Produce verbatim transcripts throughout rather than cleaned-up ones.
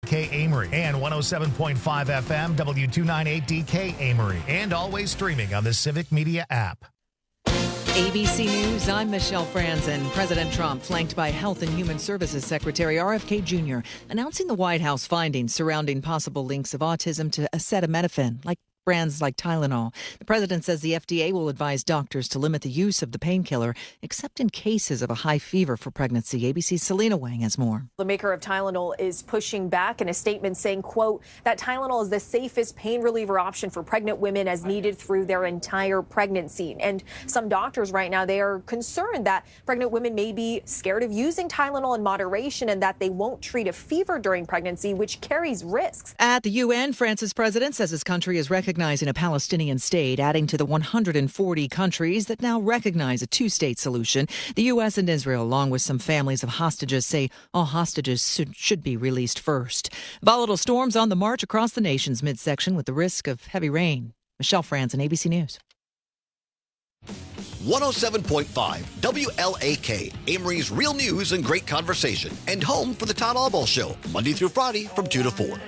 K Amory and one oh seven point five F M W two ninety-eight D K Amory, and always streaming on the Civic Media app. A B C News, I'm Michelle Franzen. President Trump, flanked by Health and Human Services Secretary R F K Junior, announcing the White House findings surrounding possible links of autism to acetaminophen, like brands like Tylenol. The president says the F D A will advise doctors to limit the use of the painkiller, except in cases of a high fever for pregnancy. A B C's Selena Wang has more. The maker of Tylenol is pushing back in a statement saying, quote, that Tylenol is the safest pain reliever option for pregnant women as needed through their entire pregnancy. And some doctors right now, they are concerned that pregnant women may be scared of using Tylenol in moderation and that they won't treat a fever during pregnancy, which carries risks. At the U N, France's president says his country is recognizing a Palestinian state, adding to the one hundred forty countries that now recognize a two-state solution. The U S and Israel, along with some families of hostages, say all hostages should, should be released first. Volatile storms on the march across the nation's midsection with the risk of heavy rain. Michelle Franzen, A B C News. one oh seven point five W L A K, Amory's real news and great conversation, and home for the Todd Albaugh Show, Monday through Friday from two to four.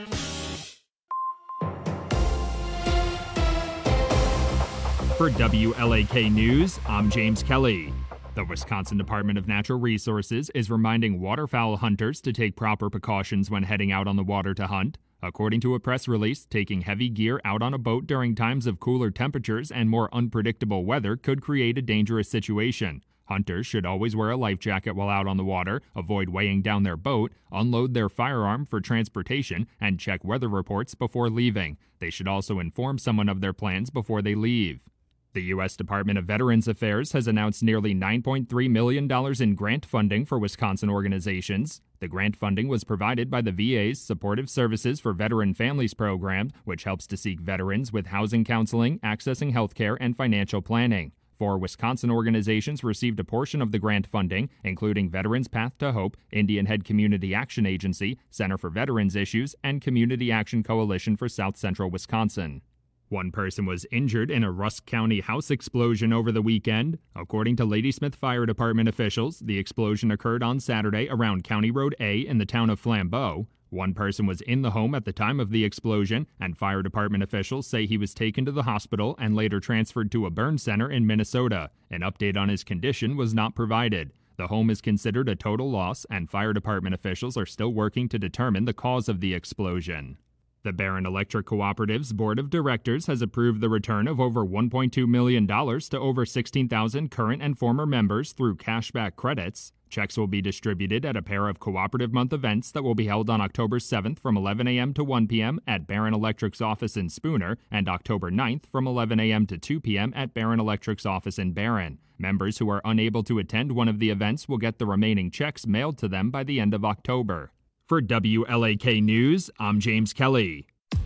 For W L A K News, I'm James Kelly. The Wisconsin Department of Natural Resources is reminding waterfowl hunters to take proper precautions when heading out on the water to hunt. According to a press release, taking heavy gear out on a boat during times of cooler temperatures and more unpredictable weather could create a dangerous situation. Hunters should always wear a life jacket while out on the water, avoid weighing down their boat, unload their firearm for transportation, and check weather reports before leaving. They should also inform someone of their plans before they leave. The U S Department of Veterans Affairs has announced nearly nine point three million dollars in grant funding for Wisconsin organizations. The grant funding was provided by the V A's Supportive Services for Veteran Families program, which helps to seek veterans with housing counseling, accessing health care, and financial planning. Four Wisconsin organizations received a portion of the grant funding, including Veterans Path to Hope, Indian Head Community Action Agency, Center for Veterans Issues, and Community Action Coalition for South Central Wisconsin. One person was injured in a Rusk County house explosion over the weekend. According to Ladysmith Fire Department officials, the explosion occurred on Saturday around County Road A in the town of Flambeau. One person was in the home at the time of the explosion, and fire department officials say he was taken to the hospital and later transferred to a burn center in Minnesota. An update on his condition was not provided. The home is considered a total loss, and fire department officials are still working to determine the cause of the explosion. The Barron Electric Cooperative's Board of Directors has approved the return of over one point two million dollars to over sixteen thousand current and former members through cashback credits. Checks will be distributed at a pair of Cooperative Month events that will be held on October seventh from eleven a.m. to one p.m. at Barron Electric's office in Spooner and October ninth from eleven a.m. to two p.m. at Barron Electric's office in Barron. Members who are unable to attend one of the events will get the remaining checks mailed to them by the end of October. For W L A K News, I'm James Kelly.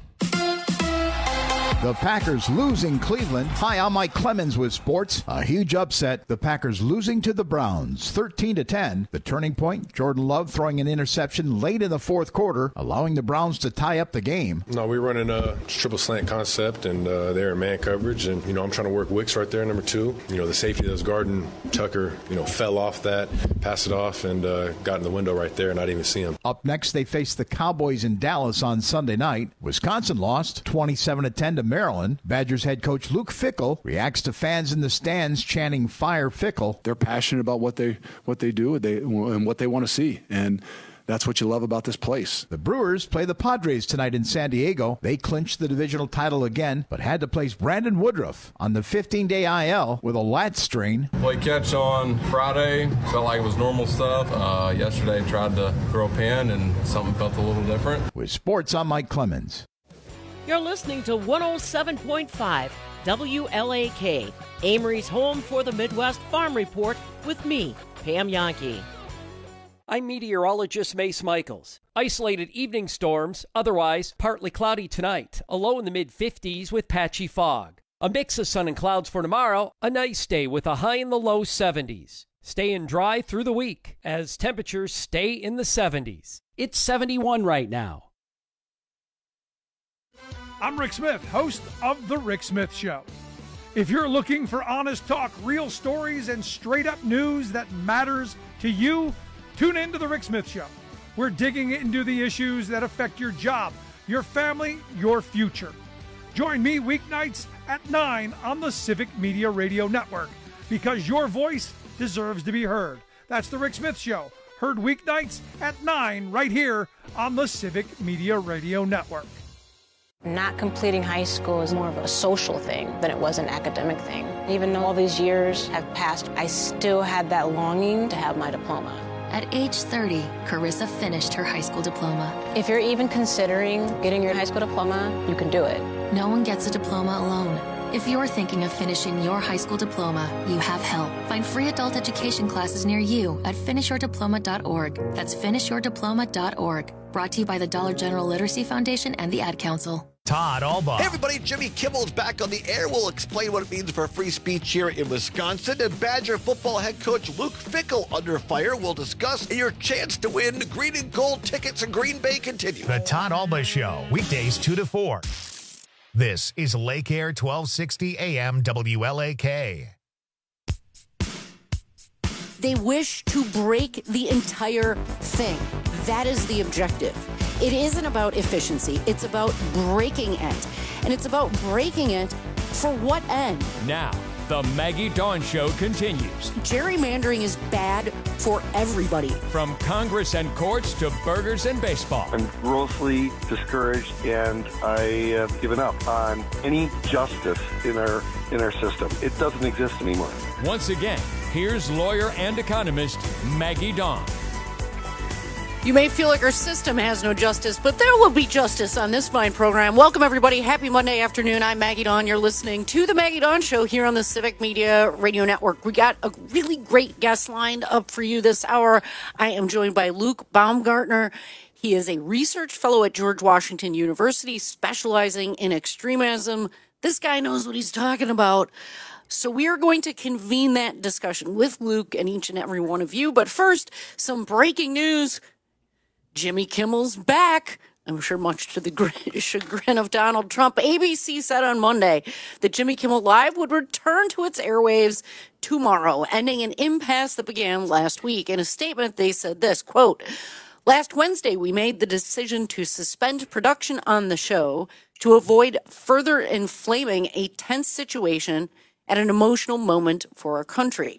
The Packers losing Cleveland. Hi, I'm Mike Clemens with sports. A huge upset. The Packers losing to the Browns, thirteen to ten. The turning point, Jordan Love throwing an interception late in the fourth quarter, allowing the Browns to tie up the game. No, we're running a triple slant concept, and uh, they're in man coverage. And, you know, I'm trying to work Wicks right there, number two. You know, the safety that was guarding Tucker, you know, fell off that, passed it off, and uh, got in the window right there and not even see him. Up next, they face the Cowboys in Dallas on Sunday night. Wisconsin lost twenty-seven to ten to Maryland. Badgers head coach Luke Fickell reacts to fans in the stands chanting "Fire Fickell." They're passionate about what they what they do they, and what they want to see, and that's what you love about this place. The Brewers play the Padres tonight in San Diego. They clinched the divisional title again, but had to place Brandon Woodruff on the fifteen-day I L with a lat strain. Played catch on Friday. Felt like it was normal stuff. Uh, yesterday tried to throw a pin, and something felt a little different. With sports, I'm Mike Clemens. You're listening to one oh seven point five W L A K, Amory's home for the Midwest Farm Report with me, Pam Yankee. I'm meteorologist Mace Michaels. Isolated evening storms, otherwise partly cloudy tonight, a low in the mid-fifties with patchy fog. A mix of sun and clouds for tomorrow, a nice day with a high in the low seventies. Staying dry through the week as temperatures stay in the seventies. It's seventy-one right now. I'm Rick Smith, host of The Rick Smith Show. If you're looking for honest talk, real stories, and straight-up news that matters to you, tune in to The Rick Smith Show. We're digging into the issues that affect your job, your family, your future. Join me weeknights at nine on the Civic Media Radio Network, because your voice deserves to be heard. That's The Rick Smith Show, heard weeknights at nine right here on the Civic Media Radio Network. Not completing high school is more of a social thing than it was an academic thing. Even though all these years have passed, I still had that longing to have my diploma. At age thirty, Carissa finished her high school diploma. If you're even considering getting your high school diploma, you can do it. No one gets a diploma alone. If you're thinking of finishing your high school diploma, you have help. Find free adult education classes near you at finish your diploma dot org. That's finish your diploma dot org. Brought to you by the Dollar General Literacy Foundation and the Ad Council. Todd Albaugh. Hey everybody, Jimmy Kimmel's back on the air. We'll explain what it means for free speech here in Wisconsin. And Badger football head coach Luke Fickell under fire. We'll discuss your chance to win green and gold tickets in Green Bay continue. The Todd Albaugh Show, weekdays two to four. This is Lake Air twelve sixty A M W L A K. They wish to break the entire thing. That is the objective. It isn't about efficiency. It's about breaking it. And it's about breaking it for what end? Now, the Maggie Dawn Show continues. Gerrymandering is bad for everybody. From Congress and courts to burgers and baseball. I'm grossly discouraged, and I have given up on any justice in our in our system. It doesn't exist anymore. Once again, here's lawyer and economist Maggie Dawn. You may feel like our system has no justice, but there will be justice on this fine program. Welcome, everybody. Happy Monday afternoon. I'm Maggie Dawn. You're listening to the Maggie Dawn Show here on the Civic Media Radio Network. We got a really great guest lined up for you this hour. I am joined by Luke Baumgartner. He is a research fellow at George Washington University, specializing in extremism. This guy knows what he's talking about. So we are going to convene that discussion with Luke and each and every one of you. But first, some breaking news. Jimmy Kimmel's back. I'm sure much to the chagrin of Donald Trump. A B C said on Monday that Jimmy Kimmel Live would return to its airwaves tomorrow, ending an impasse that began last week. In a statement, they said this, quote, "Last Wednesday, we made the decision to suspend production on the show to avoid further inflaming a tense situation at an emotional moment for our country.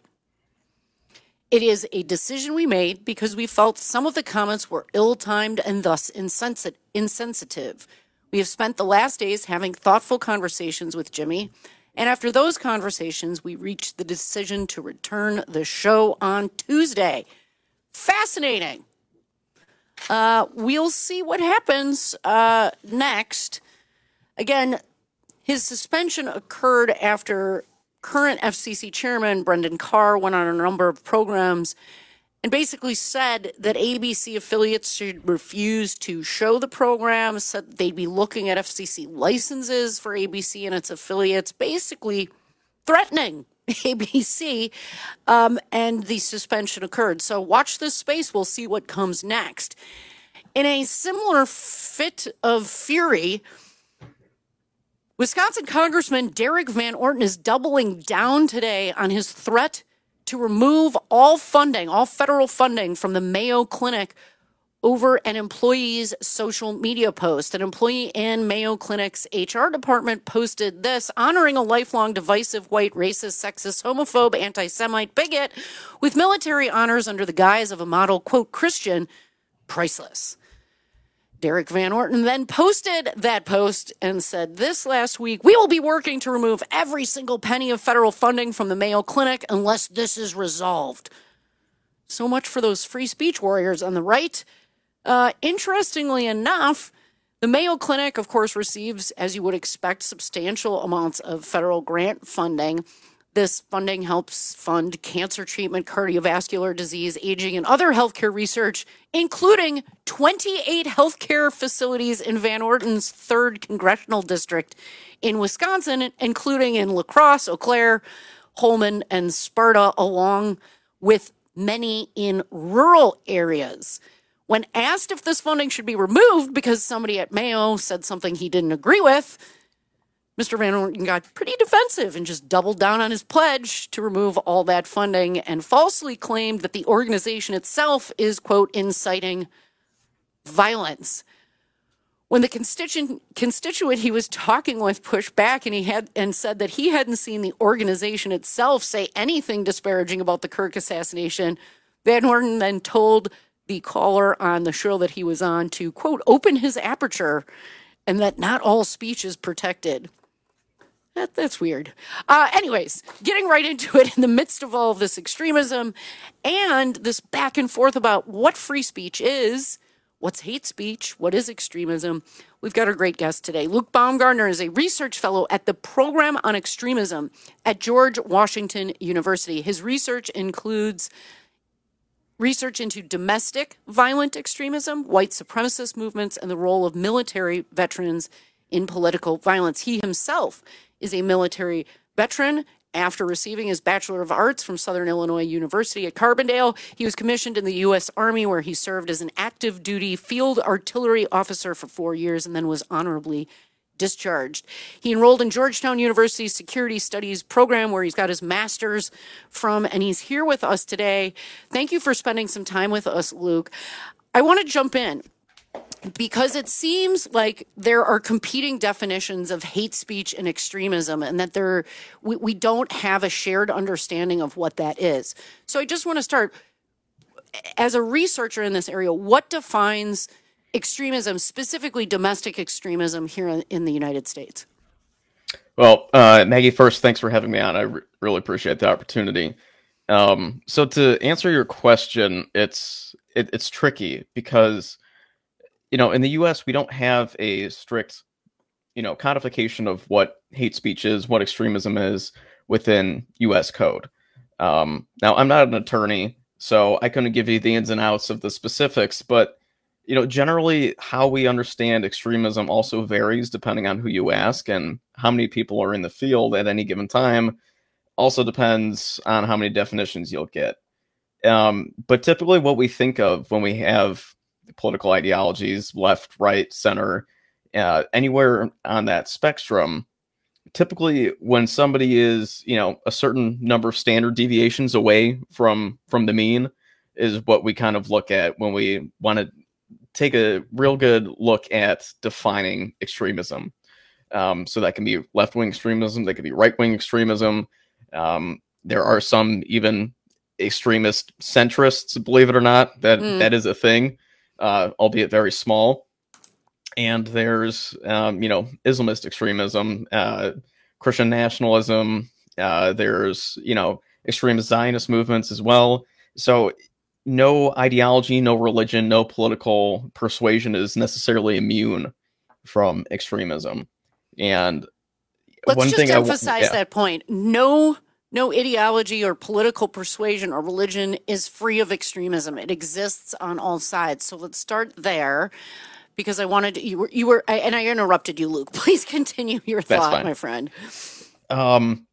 It is a decision we made because we felt some of the comments were ill-timed and thus insensi- insensitive. We have spent the last days having thoughtful conversations with Jimmy, and after those conversations, we reached the decision to return the show on Tuesday." Fascinating. Uh, we'll see what happens uh, next. Again, his suspension occurred after current F C C chairman Brendan Carr went on a number of programs and basically said that A B C affiliates should refuse to show the program, said they'd be looking at F C C licenses for A B C and its affiliates, basically threatening A B C, um, and the suspension occurred. So watch this space. We'll see what comes next. In a similar fit of fury, Wisconsin Congressman Derek Van Orton is doubling down today on his threat to remove all funding, all federal funding from the Mayo Clinic over an employee's social media post. An employee in Mayo Clinic's H R department posted this, honoring a lifelong divisive, white, racist, sexist, homophobe, anti-Semite bigot with military honors under the guise of a model, quote, Christian, priceless. Derek Van Orton then posted that post and said this last week, "We will be working to remove every single penny of federal funding from the Mayo Clinic unless this is resolved." So much for those free speech warriors on the right. Uh, interestingly enough, the Mayo Clinic, of course, receives, as you would expect, substantial amounts of federal grant funding. This funding helps fund cancer treatment, cardiovascular disease, aging, and other healthcare research, including twenty-eight healthcare facilities in Van Orton's third congressional district in Wisconsin, including in La Crosse, Eau Claire, Holmen, and Sparta, along with many in rural areas. When asked if this funding should be removed because somebody at Mayo said something he didn't agree with, Mister Van Orton got pretty defensive and just doubled down on his pledge to remove all that funding and falsely claimed that the organization itself is, quote, inciting violence. When the constituent constituent he was talking with pushed back and he had and said that he hadn't seen the organization itself say anything disparaging about the Kirk assassination, Van Orden then told the caller on the show that he was on to, quote, open his aperture and that not all speech is protected. That, that's weird. Uh, anyways, getting right into it in the midst of all of this extremism and this back and forth about what free speech is, what's hate speech, what is extremism, we've got a great guest today. Luke Baumgartner is a research fellow at the Program on Extremism at George Washington University. His research includes research into domestic violent extremism, white supremacist movements, and the role of military veterans in political violence. He himself is a military veteran. After receiving his Bachelor of Arts from Southern Illinois University at Carbondale, he was commissioned in the U S Army, where he served as an active duty field artillery officer for four years and then was honorably discharged. He enrolled in Georgetown University's Security Studies program, where he's got his master's from, and he's here with us today. Thank you for spending some time with us, Luke. I want to jump in, because it seems like there are competing definitions of hate speech and extremism, and that there we, we don't have a shared understanding of what that is. So I just want to start, as a researcher in this area, what defines extremism, specifically domestic extremism, here in, in the United States? Well, uh, Maggie, first, thanks for having me on. I re- really appreciate the opportunity. Um, so to answer your question, it's it, it's tricky because, you know, in the U S, we don't have a strict, you know, codification of what hate speech is, what extremism is within U S code. Um, now, I'm not an attorney, so I couldn't give you the ins and outs of the specifics, but, you know, generally how we understand extremism also varies depending on who you ask, and how many people are in the field at any given time also depends on how many definitions you'll get. Um, but typically what we think of when we have political ideologies, left, right, center, uh, anywhere on that spectrum, typically when somebody is, you know, a certain number of standard deviations away from from the mean is what we kind of look at when we want to take a real good look at defining extremism. Um, so that can be left-wing extremism, that could be right-wing extremism. Um, there are some even extremist centrists, believe it or not, that mm. that is a thing. Uh, albeit very small. And there's, um, you know, Islamist extremism, uh, Christian nationalism. Uh, there's, you know, extremist Zionist movements as well. So no ideology, no religion, no political persuasion is necessarily immune from extremism. And let's one just thing emphasize I, yeah. that point. No No ideology or political persuasion or religion is free of extremism. It exists on all sides. So let's start there, because I wanted to, you were, you were, I, and I interrupted you, Luke. Please continue your That's thought, fine. my friend. Um,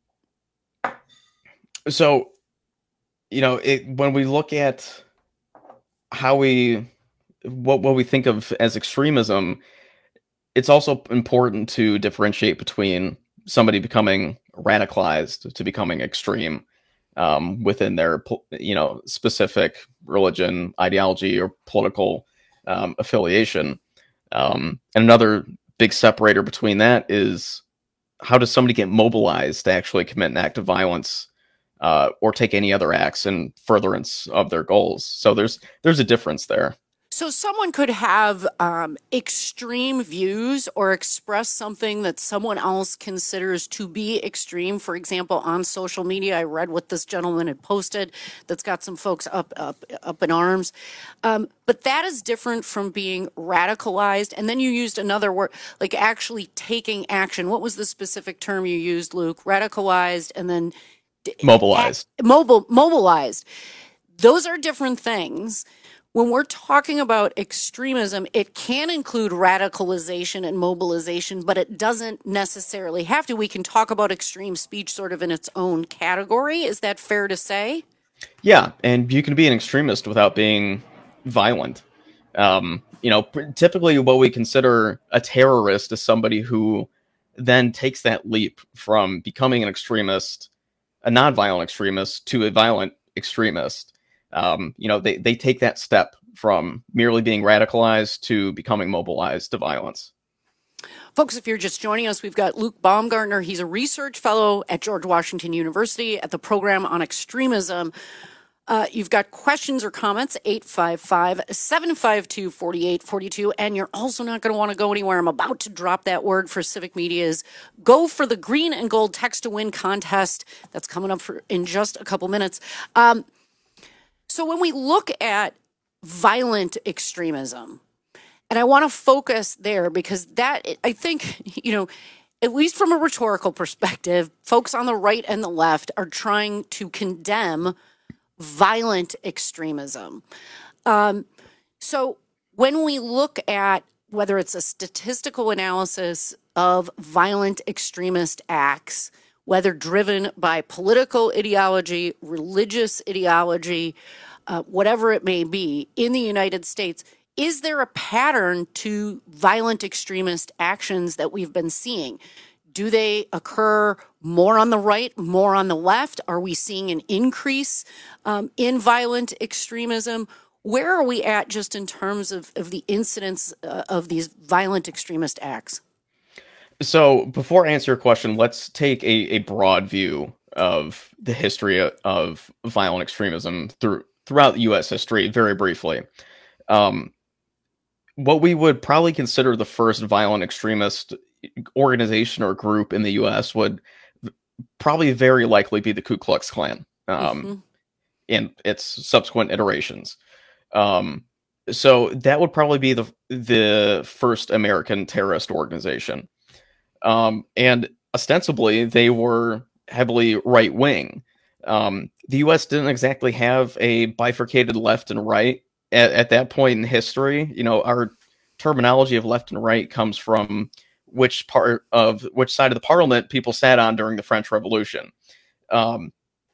so, you know, it, when we look at how we, what, what we think of as extremism, it's also important to differentiate between somebody becoming radicalized to becoming extreme um, within their, you know, specific religion, ideology, or political um, affiliation. Um, and another big separator between that is, how does somebody get mobilized to actually commit an act of violence uh, or take any other acts in furtherance of their goals? So there's there's a difference there. So someone could have um, extreme views or express something that someone else considers to be extreme. For example, on social media, I read what this gentleman had posted that's got some folks up up up in arms. Um, but that is different from being radicalized. And then you used another word, like actually taking action. What was the specific term you used, Luke? Radicalized and then mobilized. At, mobile mobilized. Those are different things. When we're talking about extremism, it can include radicalization and mobilization, but it doesn't necessarily have to. We can talk about extreme speech sort of in its own category. Is that fair to say? Yeah, and you can be an extremist without being violent. Um, you know, typically what we consider a terrorist is somebody who then takes that leap from becoming an extremist, a non-violent extremist, to a violent extremist. Um, you know, they, they take that step from merely being radicalized to becoming mobilized to violence. Folks, if you're just joining us, we've got Luke Baumgartner. He's a research fellow at George Washington University at the Program on Extremism. Uh, you've got questions or comments, eight five five, seven five two, four eight four two. And you're also not going to want to go anywhere. I'm about to drop that word for Civic Media's Go for the Green and Gold Text to Win contest. That's coming up for in just a couple minutes. Um, so when we look at violent extremism, and I want to focus there because that, I think, you know, at least from a rhetorical perspective, folks on the right and the left are trying to condemn violent extremism. Um, so when we look at whether it's a statistical analysis of violent extremist acts, whether driven by political ideology, religious ideology, uh, whatever it may be in the United States, is there a pattern to violent extremist actions that we've been seeing? Do they occur more on the right, more on the left? Are we seeing an increase um, in violent extremism? Where are we at just in terms of, of the incidence uh, of these violent extremist acts? So before I answer your question, let's take a, a broad view of the history of, of violent extremism through, throughout U S history, very briefly. Um, what we would probably consider the first violent extremist organization or group in the U S would probably very likely be the Ku Klux Klan um, mm-hmm. in its subsequent iterations. Um, so that would probably be the the first American terrorist organization. Um, and ostensibly, they were heavily right-wing. Um, the U S didn't exactly have a bifurcated left and right at, at that point in history. You know, our terminology of left and right comes from which part of which side of the parliament people sat on during the French Revolution. Um,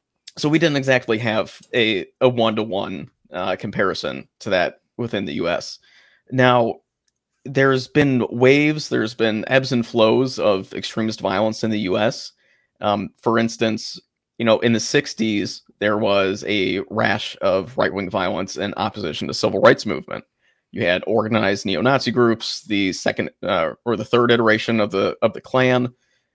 so we didn't exactly have a, a one-to-one uh, comparison to that within the U S. Now, there's been waves, there's been ebbs and flows of extremist violence in the U S. Um, for instance, you know, in the sixties, there was a rash of right-wing violence in opposition to the civil rights movement. You had organized neo-Nazi groups, the second uh, or the third iteration of the of the Klan,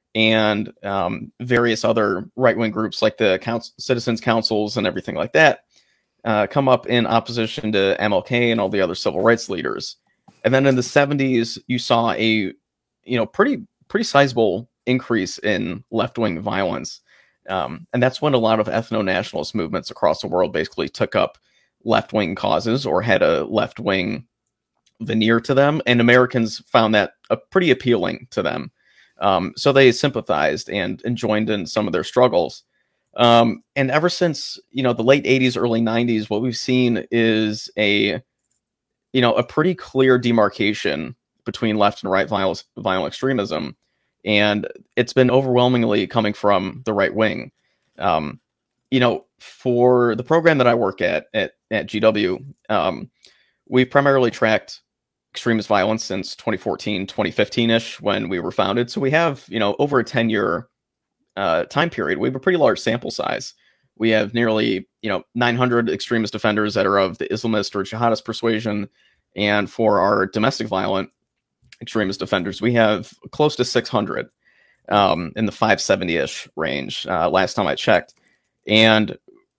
and um, various other right-wing groups like the council, citizens' councils and everything like that uh, come up in opposition to M L K and all the other civil rights leaders. And then in the seventies, you saw a you know pretty pretty sizable increase in left-wing violence, um, and that's when a lot of ethno-nationalist movements across the world basically took up left-wing causes or had a left-wing veneer to them, and Americans found that uh, pretty appealing to them. Um, so they sympathized and, and joined in some of their struggles. Um, and ever since, you know, the late eighties, early nineties, what we've seen is a, you know, a pretty clear demarcation between left and right violence, violent extremism. And it's been overwhelmingly coming from the right wing. Um, you know, for the program that I work at, at, at G W, um, we've primarily tracked extremist violence since twenty fourteen, twenty fifteen-ish when we were founded. So we have, you know, over a ten-year uh, time period. We have a pretty large sample size. We have nearly, you know, nine hundred extremist offenders that are of the Islamist or jihadist persuasion. And for our domestic violent extremist offenders, we have close to six hundred um, in the five seventy-ish range uh, last time I checked. And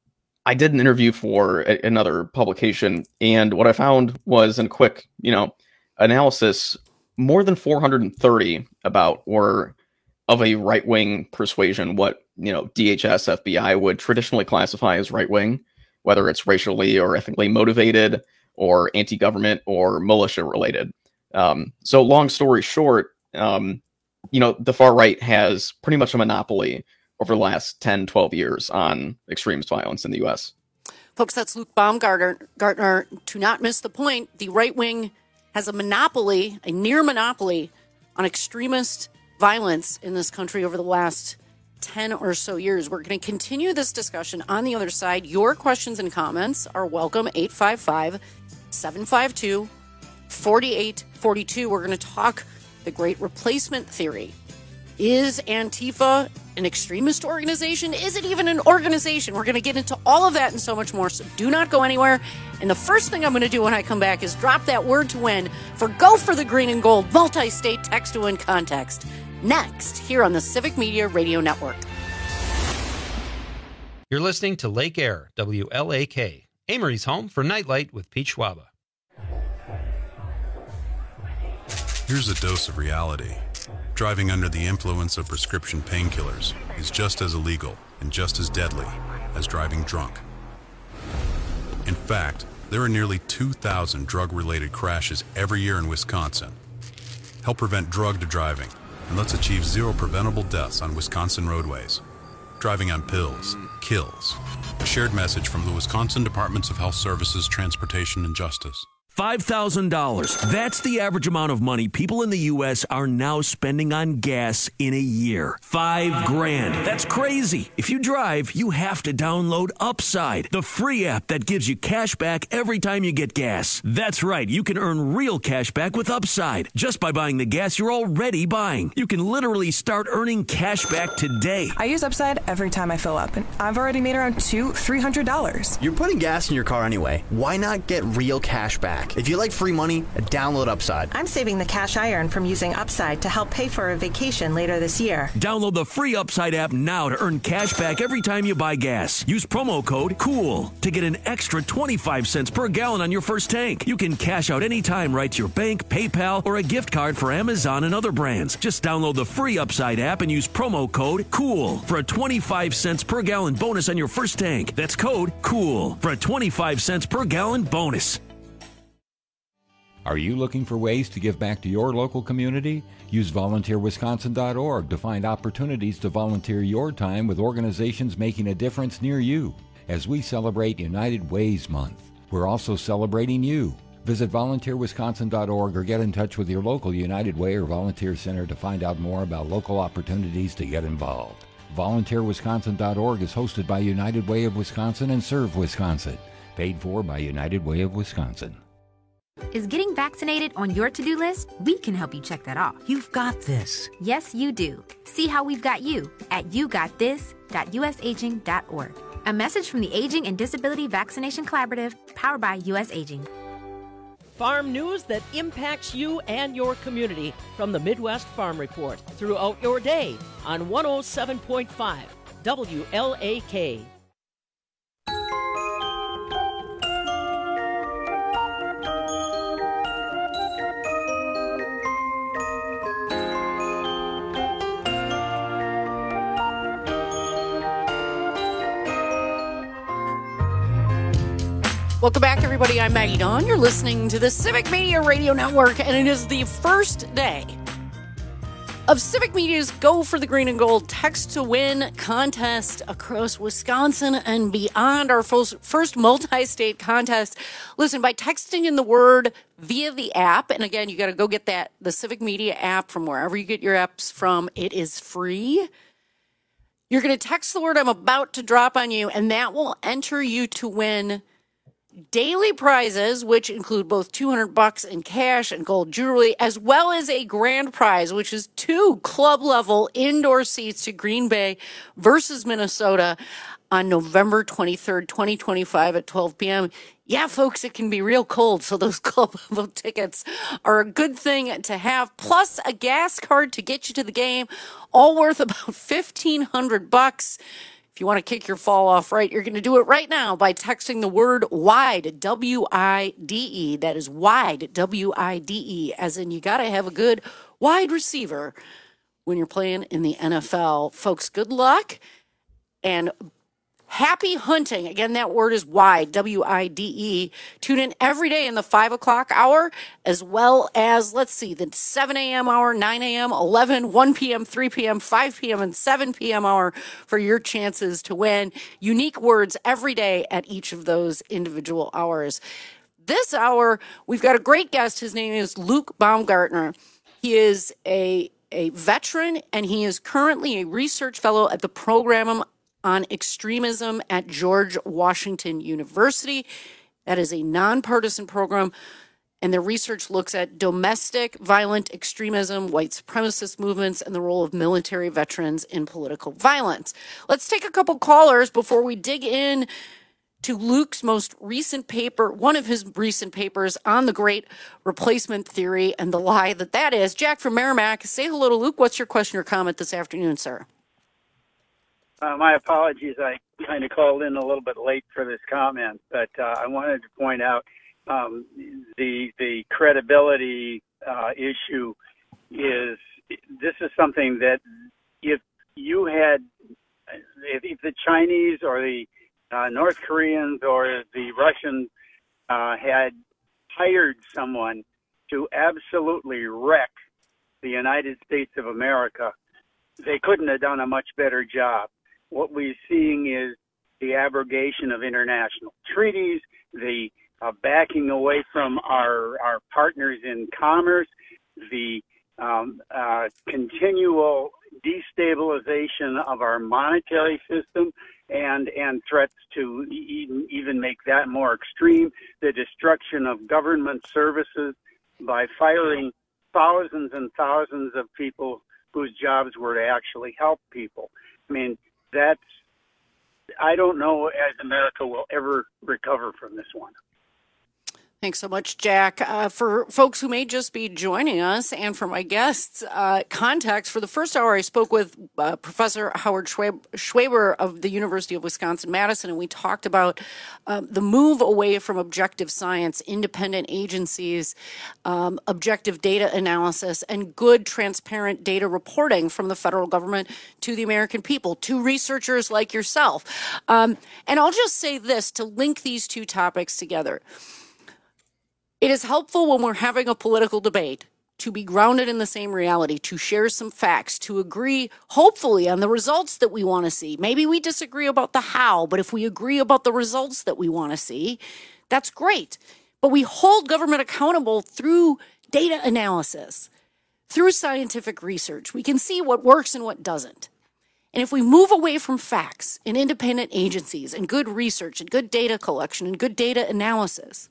I did an interview for a, another publication, and what I found was, in a quick, you know, analysis, more than four hundred thirty about were of a right-wing persuasion, what, you know, D H S, F B I would traditionally classify as right-wing, whether it's racially or ethnically motivated or anti-government or militia-related. Um, so long story short, um, you know, the far right has pretty much a monopoly over the last ten, twelve years on extremist violence in the U S. Folks, that's Luke Baumgartner. Gartner, to not miss the point, the right wing has a monopoly, a near monopoly, on extremist violence in this country over the last ten or so years. We're going to continue this discussion on the other side. Your questions and comments are welcome. eight five five, seven five two, four eight four two. We're going to talk the Great Replacement Theory. Is Antifa an extremist organization? Is it even an organization? We're going to get into all of that and so much more, so do not go anywhere. And the first thing I'm going to do when I come back is drop that word to win for Go for the Green and Gold multi-state text to win contest. Next, here on the Civic Media Radio Network. You're listening to Lake Air, W L A K, Amory's home for Nightlight with Pete Schwaba. Here's a dose of reality. Driving under the influence of prescription painkillers is just as illegal and just as deadly as driving drunk. In fact, there are nearly two thousand drug-related crashes every year in Wisconsin. Help prevent drugged driving, and let's achieve zero preventable deaths on Wisconsin roadways. Driving on pills kills. A shared message from the Wisconsin Departments of Health Services, Transportation, and Justice. five thousand dollars. That's the average amount of money people in the U S are now spending on gas in a year. Five grand. That's crazy. If you drive, you have to download Upside, the free app that gives you cash back every time you get gas. That's right. You can earn real cash back with Upside just by buying the gas you're already buying. You can literally start earning cash back today. I use Upside every time I fill up, and I've already made around two, three hundred dollars. You're putting gas in your car anyway. Why not get real cash back? If you like free money, download Upside. I'm saving the cash I earn from using Upside to help pay for a vacation later this year. Download the free Upside app now to earn cash back every time you buy gas. Use promo code COOL to get an extra twenty-five cents per gallon on your first tank. You can cash out anytime right to your bank, PayPal, or a gift card for Amazon and other brands. Just download the free Upside app and use promo code COOL for a twenty-five cents per gallon bonus on your first tank. That's code COOL for a twenty-five cents per gallon bonus. Are you looking for ways to give back to your local community? Use volunteer wisconsin dot org to find opportunities to volunteer your time with organizations making a difference near you. As we celebrate United Ways Month, we're also celebrating you. Visit volunteer wisconsin dot org or get in touch with your local United Way or Volunteer Center to find out more about local opportunities to get involved. volunteer wisconsin dot org is hosted by United Way of Wisconsin and Serve Wisconsin. Paid for by United Way of Wisconsin. Is getting vaccinated on your to-do list? We can help you check that off. You've got this. Yes, you do. See how we've got you at you got this dot u s aging dot org. A message from the Aging and Disability Vaccination Collaborative, powered by U S Aging. Farm news that impacts you and your community from the Midwest Farm Report throughout your day on one oh seven point five W L A K. Welcome back, everybody. I'm Maggie Dawn. You're listening to the Civic Media Radio Network, and it is the first day of Civic Media's Go for the Green and Gold Text to Win contest across Wisconsin and beyond, our first multi-state contest. Listen, by texting in the word via the app, and again, you got to go get that the Civic Media app from wherever you get your apps from. It is free. You're going to text the word I'm about to drop on you, and that will enter you to win daily prizes, which include both two hundred bucks in cash and gold jewelry, as well as a grand prize, which is two club level indoor seats to Green Bay versus Minnesota on November twenty-third, twenty twenty-five at twelve p.m. Yeah, folks, it can be real cold, so those club level tickets are a good thing to have, plus a gas card to get you to the game, all worth about fifteen hundred bucks. If you want to kick your fall off right, you're going to do it right now by texting the word WIDE, W I D E. That is WIDE, W I D E, as in you got to have a good wide receiver when you're playing in the N F L. Folks, good luck and happy hunting. Again, that word is WIDE, W I D E. Tune in every day in the five o'clock hour, as well as, let's see, the seven a.m. hour, nine a.m., eleven, one p.m., three p.m., five p.m., and seven p.m. hour for your chances to win. Unique words every day at each of those individual hours. This hour, we've got a great guest. His name is Luke Baumgartner. He is a, a veteran, and he is currently a research fellow at the program on extremism at George Washington University. That is a nonpartisan program And the research looks at domestic violent extremism, white supremacist movements, and the role of military veterans in political violence. Let's take a couple callers before we dig in to Luke's most recent paper, one of his recent papers on the great replacement theory and the lie that that is. Jack from Merrimack, say hello to Luke. What's your question or comment this afternoon, sir? Uh, my apologies. I kind of called in a little bit late for this comment, but uh, I wanted to point out um, the the credibility uh, issue is this is something that if you had, if, if the Chinese or the uh, North Koreans or the Russians uh, had hired someone to absolutely wreck the United States of America, they couldn't have done a much better job. What we're seeing is the abrogation of international treaties, the uh, backing away from our, our partners in commerce, the um, uh, continual destabilization of our monetary system, and and threats to even, even make that more extreme, the destruction of government services by firing thousands and thousands of people whose jobs were to actually help people. I mean, that's, I don't know as America will ever recover from this one. Thanks so much, Jack. Uh, for folks who may just be joining us and for my guests, uh, context, for the first hour I spoke with uh, Professor Howard Schwab- Schwaber of the University of Wisconsin-Madison, and we talked about um, the move away from objective science, independent agencies, um, objective data analysis, and good, transparent data reporting from the federal government to the American people, to researchers like yourself. Um, and I'll just say this to link these two topics together. It is helpful when we're having a political debate to be grounded in the same reality, to share some facts, to agree, hopefully, on the results that we want to see. Maybe we disagree about the how, but if we agree about the results that we want to see, that's great. But we hold government accountable through data analysis, through scientific research. We can see what works and what doesn't. And if we move away from facts and independent agencies and good research and good data collection and good data analysis,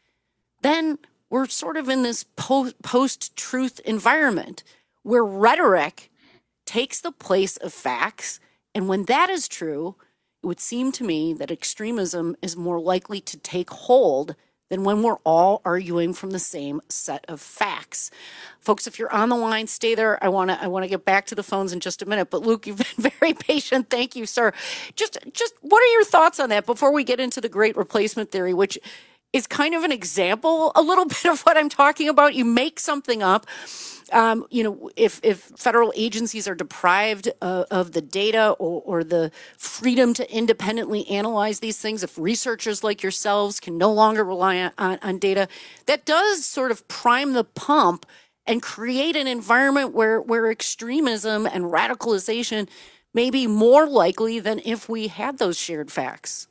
then we're sort of in this post-truth environment where rhetoric takes the place of facts. And when that is true, it would seem to me that extremism is more likely to take hold than when we're all arguing from the same set of facts. Folks, if you're on the line, stay there. I want to I want to get back to the phones in just a minute. But Luke, you've been very patient. Thank you, sir. Just, just what are your thoughts on that before we get into the great replacement theory, which is kind of an example, a little bit of what I'm talking about. You make something up. Um, you know, if, if federal agencies are deprived uh, of the data or, or the freedom to independently analyze these things, if researchers like yourselves can no longer rely on, on, on data, that does sort of prime the pump and create an environment where, where extremism and radicalization may be more likely than if we had those shared facts.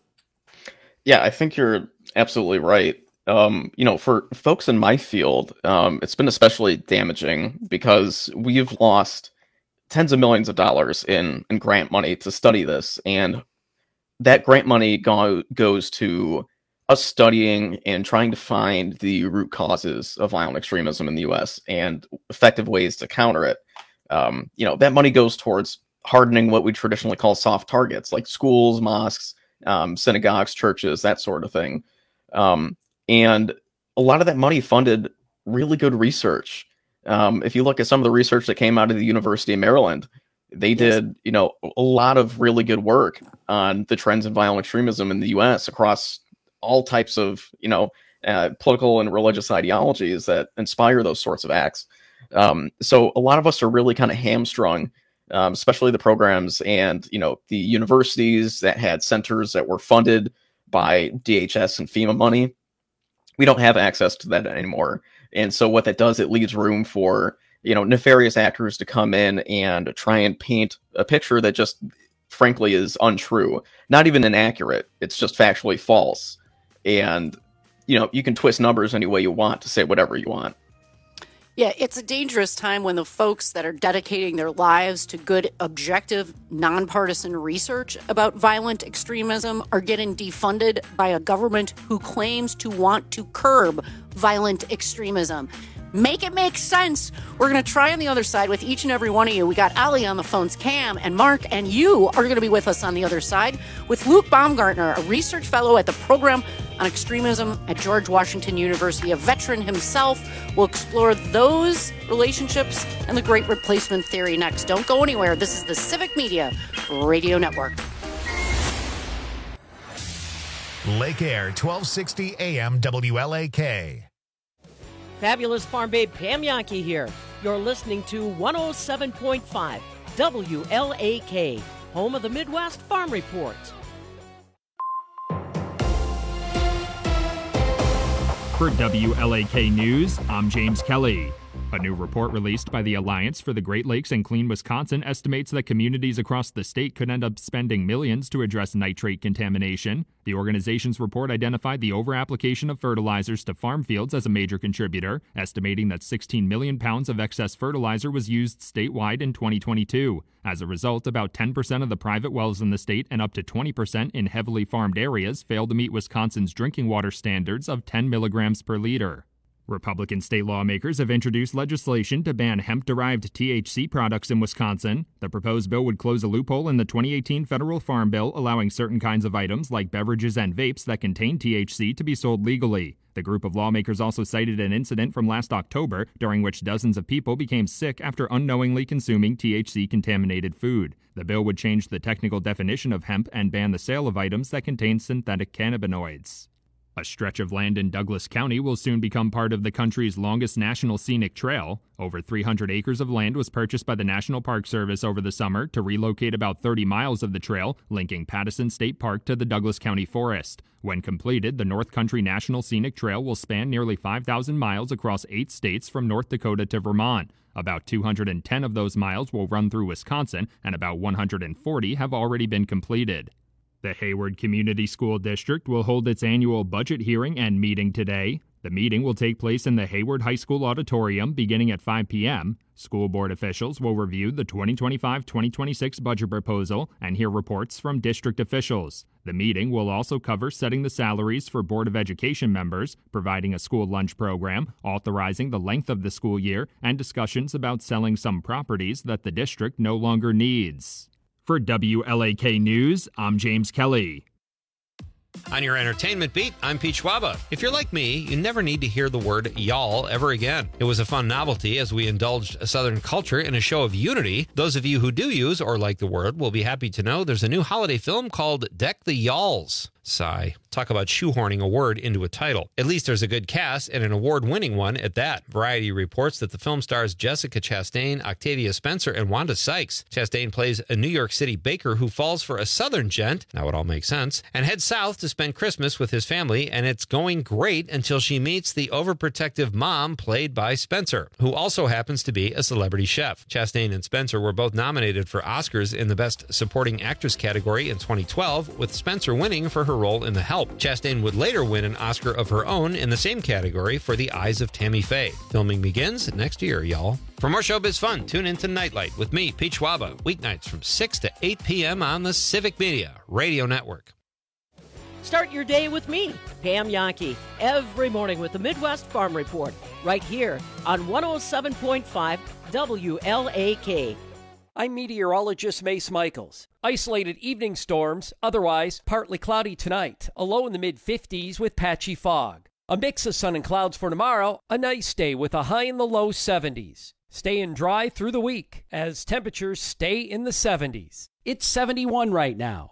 Yeah, I think you're absolutely right. Um, you know, for folks in my field, um, it's been especially damaging because we've lost tens of millions of dollars in, in grant money to study this. And that grant money go, goes to us studying and trying to find the root causes of violent extremism in the U S and effective ways to counter it. Um, you know, that money goes towards hardening what we traditionally call soft targets, like schools, mosques, um, synagogues, churches, that sort of thing. Um, and a lot of that money funded really good research. Um, if you look at some of the research that came out of the University of Maryland, they yes. did, you know, a lot of really good work on the trends in violent extremism in the U S across all types of, you know, uh, political and religious ideologies that inspire those sorts of acts. Um, so a lot of us are really kind of hamstrung, um, especially the programs and, you know, the universities that had centers that were funded by D H S and FEMA money. We don't have access to that anymore. And so what that does, it leaves room for, you know, nefarious actors to come in and try and paint a picture that just frankly is untrue, not even inaccurate. It's just factually false. And, you know, you can twist numbers any way you want to say whatever you want. Yeah, it's a dangerous time when the folks that are dedicating their lives to good, objective, nonpartisan research about violent extremism are getting defunded by a government who claims to want to curb violent extremism. Make it make sense. We're going to try on the other side with each and every one of you. We got Ali on the phones, Cam and Mark, and you are going to be with us on the other side with Luke Baumgartner, a research fellow at the Program on Extremism at George Washington University, a veteran himself. We'll explore those relationships and the Great Replacement Theory next. Don't go anywhere. This is the Civic Media Radio Network. Lake Air, twelve sixty A M W L A K. Fabulous Farm Babe Pam Yankee here. You're listening to one oh seven point five W L A K, home of the Midwest Farm Report. For W L A K News, I'm James Kelly. A new report released by the Alliance for the Great Lakes and Clean Wisconsin estimates that communities across the state could end up spending millions to address nitrate contamination. The organization's report identified the overapplication of fertilizers to farm fields as a major contributor, estimating that sixteen million pounds of excess fertilizer was used statewide in twenty twenty-two. As a result, about ten percent of the private wells in the state and up to twenty percent in heavily farmed areas failed to meet Wisconsin's drinking water standards of ten milligrams per liter. Republican state lawmakers have introduced legislation to ban hemp-derived T H C products in Wisconsin. The proposed bill would close a loophole in the twenty eighteen federal farm bill, allowing certain kinds of items like beverages and vapes that contain T H C to be sold legally. The group of lawmakers also cited an incident from last October during which dozens of people became sick after unknowingly consuming T H C-contaminated food. The bill would change the technical definition of hemp and ban the sale of items that contain synthetic cannabinoids. A stretch of land in Douglas County will soon become part of the country's longest national scenic trail. Over three hundred acres of land was purchased by the National Park Service over the summer to relocate about thirty miles of the trail, linking Pattison State Park to the Douglas County Forest. When completed, the North Country National Scenic Trail will span nearly five thousand miles across eight states from North Dakota to Vermont. About two hundred ten of those miles will run through Wisconsin, and about one hundred forty have already been completed. The Hayward Community School District will hold its annual budget hearing and meeting today. The meeting will take place in the Hayward High School Auditorium beginning at five p.m. School board officials will review the twenty twenty-five twenty twenty-six budget proposal and hear reports from district officials. The meeting will also cover setting the salaries for Board of Education members, providing a school lunch program, authorizing the length of the school year, and discussions about selling some properties that the district no longer needs. For W L A K News, I'm James Kelly. On your entertainment beat, I'm Pete Schwaba. If you're like me, you never need to hear the word y'all ever again. It was a fun novelty as we indulged a Southern culture in a show of unity. Those of you who do use or like the word will be happy to know there's a new holiday film called Deck the Y'alls. Sigh. Talk about shoehorning a word into a title. At least there's a good cast and an award-winning one at that. Variety reports that the film stars Jessica Chastain, Octavia Spencer, and Wanda Sykes. Chastain plays a New York City baker who falls for a Southern gent, now it all makes sense, and heads south to spend Christmas with his family, and it's going great until she meets the overprotective mom played by Spencer, who also happens to be a celebrity chef. Chastain and Spencer were both nominated for Oscars in the Best Supporting Actress category in twenty twelve, with Spencer winning for her role in The Help. Chastain would later win an Oscar of her own in the same category for The Eyes of Tammy Faye. Filming begins next year, y'all. For more showbiz fun, tune in to Nightlight with me, Pete Schwaba, weeknights from six to eight p.m. on the Civic Media Radio Network. Start your day with me, Pam Yankee, every morning with the Midwest Farm Report, right here on one oh seven point five W L A K. I'm meteorologist Mace Michaels. Isolated evening storms, otherwise partly cloudy tonight, a low in the mid fifties with patchy fog. A mix of sun and clouds for tomorrow, a nice day with a high in the low seventies. Staying dry through the week as temperatures stay in the seventies. It's seventy-one right now.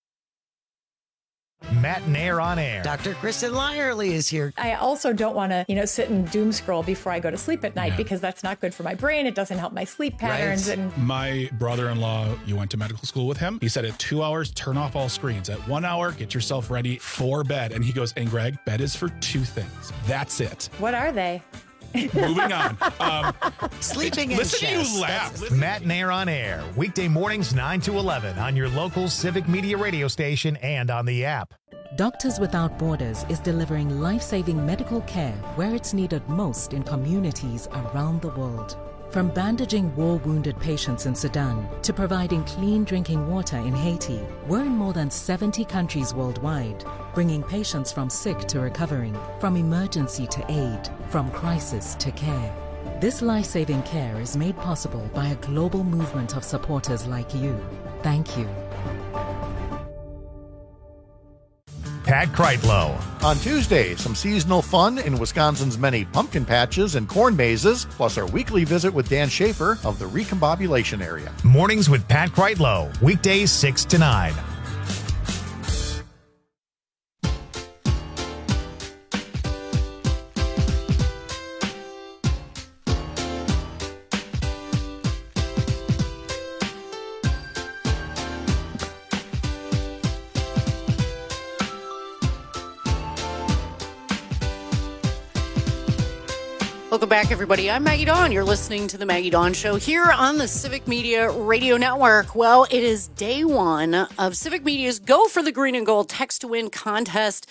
Matt Nair on air. Doctor Kristen Lyerly is here. I also don't want to, you know, sit and doom scroll before I go to sleep at night Yeah. because that's not good for my brain. It doesn't help my sleep patterns. Right. And My brother-in-law, you went to medical school with him. He said at two hours, turn off all screens. At one hour, get yourself ready for bed. And he goes, and Greg, bed is for two things. That's it. what are they? Moving on. Um, Sleeping listen anxious. to you laugh. Matt Nair on air, weekday mornings nine to eleven on your local Civic Media radio station and on the app. Doctors Without Borders is delivering life-saving medical care where it's needed most in communities around the world. From bandaging war-wounded patients in Sudan to providing clean drinking water in Haiti, we're in more than seventy countries worldwide, bringing patients from sick to recovering, from emergency to aid, from crisis to care. This life-saving care is made possible by a global movement of supporters like you. Thank you. Pat Kreitlow. On Tuesday, some seasonal fun in Wisconsin's many pumpkin patches and corn mazes, plus our weekly visit with Dan Schaefer of the Recombobulation area. Mornings with Pat Kreitlow, weekdays six to nine. Welcome back, everybody. I'm Maggie Dawn. You're listening to The Maggie Dawn Show here on the Civic Media Radio Network. Well, it is day one of Civic Media's Go for the Green and Gold Text to Win contest,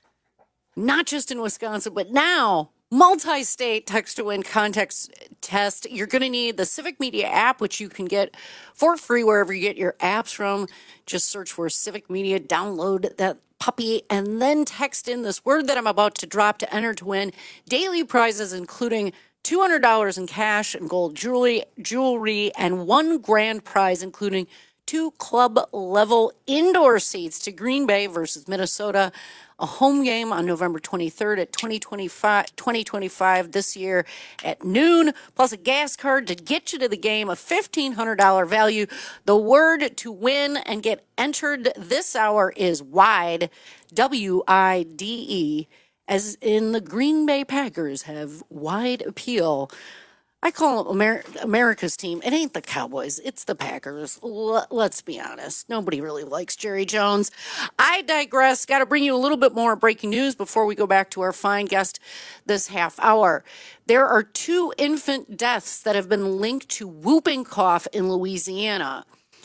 not just in Wisconsin, but now multi-state text to win contest test. You're going to need the Civic Media app, which you can get for free wherever you get your apps from. Just search for Civic Media, download that puppy, and then text in this word that I'm about to drop to enter to win daily prizes, including two hundred dollars in cash and gold jewelry, jewelry, and one grand prize, including two club-level indoor seats to Green Bay versus Minnesota, a home game on November twenty-third at twenty twenty-five, twenty twenty-five this year at noon, plus a gas card to get you to the game, a fifteen hundred dollars value. The word to win and get entered this hour is WIDE, W I D E, as in the Green Bay Packers have wide appeal. I call them Amer- America's team. It ain't the Cowboys. It's the Packers. L- let's be honest. Nobody really likes Jerry Jones. I digress. Got to bring you a little bit more breaking news before we go back to our fine guest this half hour. There are two infant deaths that have been linked to whooping cough in Louisiana.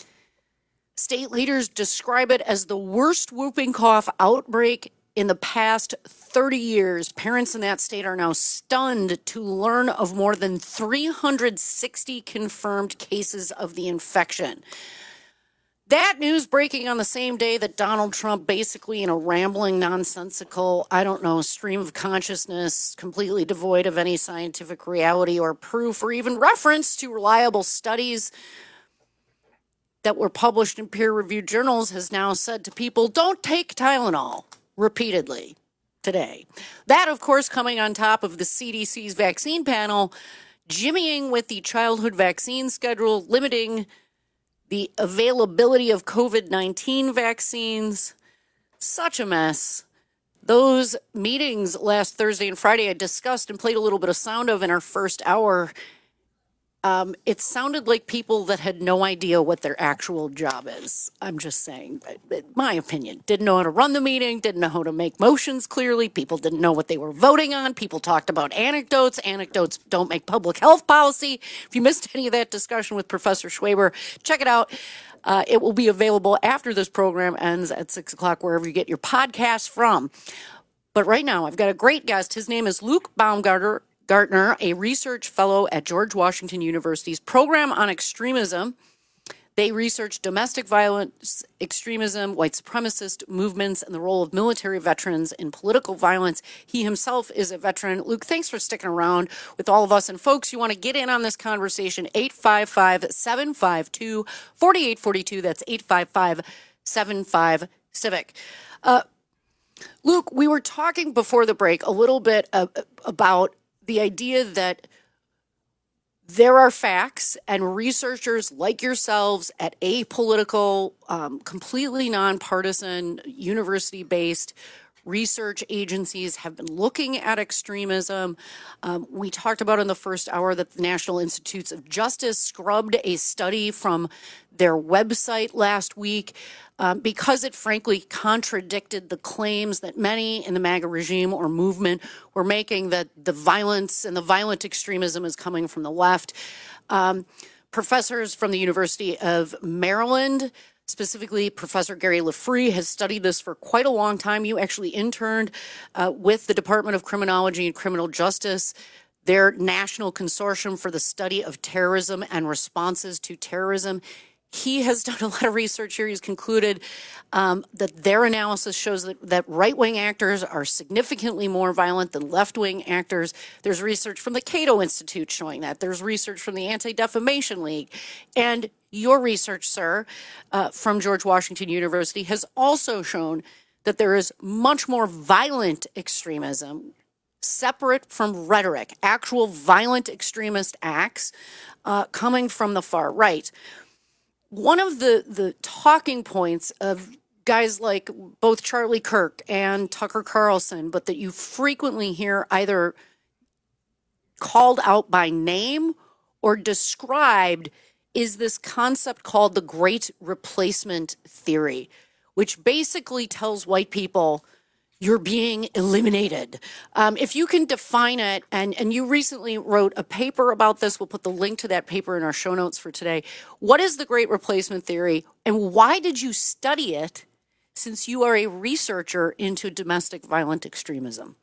State leaders describe it as the worst whooping cough outbreak in the past thirty years. Parents in that state are now stunned to learn of more than three hundred sixty confirmed cases of the infection. That news breaking on the same day that Donald Trump, basically in a rambling, nonsensical, I don't know, stream of consciousness, completely devoid of any scientific reality or proof or even reference to reliable studies that were published in peer-reviewed journals, has now said to people, don't take Tylenol, repeatedly today. That, of course, coming on top of the C D C's vaccine panel, jimmying with the childhood vaccine schedule, limiting the availability of COVID nineteen vaccines. Such a mess. Those meetings last Thursday and Friday I discussed and played a little bit of sound of in our first hour. Um, it sounded like people that had no idea what their actual job is. I'm just saying, my opinion. Didn't know how to run the meeting, didn't know how to make motions clearly. People didn't know what they were voting on. People talked about anecdotes. Anecdotes don't make public health policy. If you missed any of that discussion with Professor Schwaber, check it out. Uh, it will be available after this program ends at six o'clock, wherever you get your podcasts from. But right now, I've got a great guest. His name is Luke Baumgartner. Gartner, a research fellow at George Washington University's program on extremism. They research domestic violence, extremism, white supremacist movements, and the role of military veterans in political violence. He himself is a veteran. Luke, thanks for sticking around with all of us. And folks, you want to get in on this conversation, eight five five, seven five two, four eight four two. That's eight five five, seven five, CIVIC. Uh, Luke, we were talking before the break a little bit uh, about the idea that there are facts and researchers like yourselves at apolitical, um, completely nonpartisan, university-based research agencies have been looking at extremism. Um, we talked about in the first hour that the National Institutes of Justice scrubbed a study from their website last week um, because it frankly contradicted the claims that many in the MAGA regime or movement were making, that the violence and the violent extremism is coming from the left. Um, professors from the University of Maryland Specifically, Professor Gary Lafree has studied this for quite a long time. You actually interned uh, with the Department of Criminology and Criminal Justice, their national consortium for the study of terrorism and responses to terrorism. He has done a lot of research here. He's concluded um, that their analysis shows that, that right-wing actors are significantly more violent than left-wing actors. There's research from the Cato Institute showing that. There's research from the Anti-Defamation League. And your research, sir, uh, from George Washington University has also shown that there is much more violent extremism separate from rhetoric, actual violent extremist acts uh, coming from the far right. One of the, the talking points of guys like both Charlie Kirk and Tucker Carlson, but that you frequently hear either called out by name or described, is this concept called the Great Replacement Theory, which basically tells white people you're being eliminated. Um, if you can define it, and, and you recently wrote a paper about this, we'll put the link to that paper in our show notes for today. What is the Great Replacement Theory, and why did you study it, since you are a researcher into domestic violent extremism?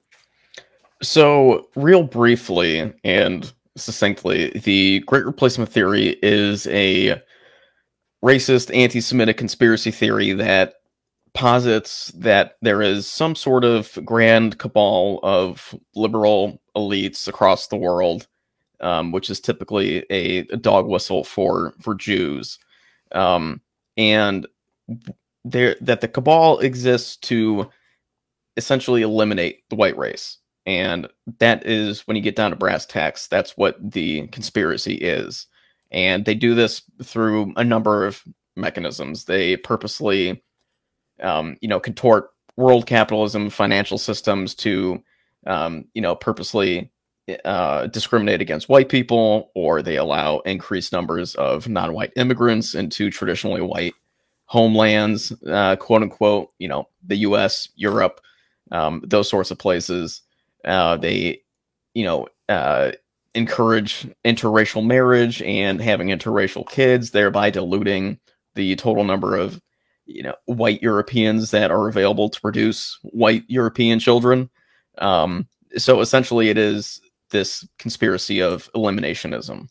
So, real briefly and succinctly, the Great Replacement Theory is a racist, anti-Semitic conspiracy theory that posits that there is some sort of grand cabal of liberal elites across the world, um, which is typically a, a dog whistle for for Jews, um, and there that the cabal exists to essentially eliminate the white race, and that is, when you get down to brass tacks, that's what the conspiracy is, and they do this through a number of mechanisms. They purposely Um, you know, contort world capitalism, financial systems to, um, you know, purposely uh, discriminate against white people, or they allow increased numbers of non-white immigrants into traditionally white homelands, uh, quote unquote, you know, the U S, Europe, um, those sorts of places. Uh, they, you know, uh, encourage interracial marriage and having interracial kids, thereby diluting the total number of you know, white Europeans that are available to produce white European children. Um, so essentially it is this conspiracy of eliminationism.